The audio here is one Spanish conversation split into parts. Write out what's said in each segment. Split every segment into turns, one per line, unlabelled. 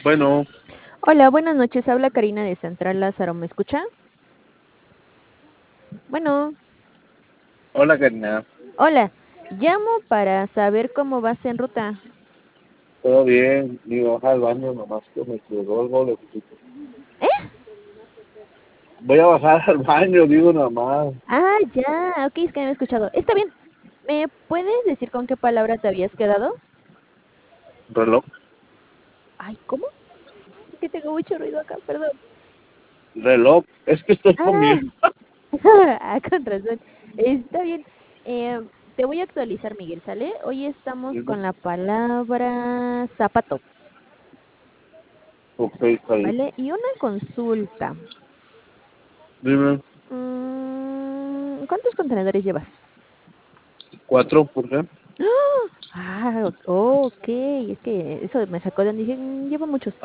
Bueno,
Hola, buenas noches. Habla Karina de Central Lázaro. ¿Me escucha? Bueno,
hola Karina,
hola. Llamo para saber cómo vas en ruta.
¿todo bien? Digo, bajar al baño nomás que me quedó el boletito.
¿Eh?
Voy a bajar al baño, digo nomás.
Ah, ya. Ok, es que no me he escuchado. Está bien. ¿Me puedes decir con qué palabra te habías quedado?
Reloj,
Ay, ¿cómo? Es que tengo mucho ruido acá, perdón.
reloj, es que estoy
Ah,
comiendo.
ah, con razón. Está bien. Eh, Te voy a actualizar, Miguel, ¿sale? Hoy estamos
Dime.
con la palabra zapato,
Ok, está bien.
¿vale? Y una consulta.
Dime,
¿Cuántos contenedores llevas?
¿cuatro? ¿Por qué?
Ok, es que eso me sacó de donde dije, llevo muchos.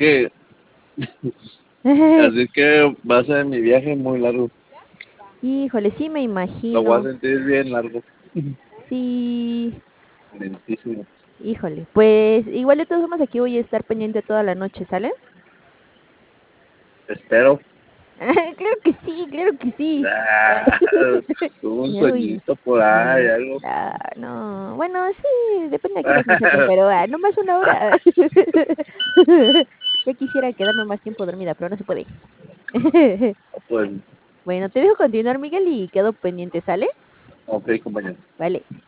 Así que va a ser mi viaje muy largo.
Híjole, sí me
Lo voy a
imagino.
sentir bien largo.
Sí,
Lentísimo.
híjole. Pues igual de todas formas aquí voy a estar pendiente toda la noche, ¿sale?
Espero.
Claro que sí, claro que sí.
Ah, un
Uy,
sueñito por ahí,
no,
algo.
no. Bueno, sí, depende de qué horas me saquen, pero no más una hora. Ya quisiera quedarme más tiempo dormida, pero no se puede.
Pues,
Bueno, te dejo continuar, Miguel, y quedo pendiente, ¿sale?
ok, compañero.
Vale.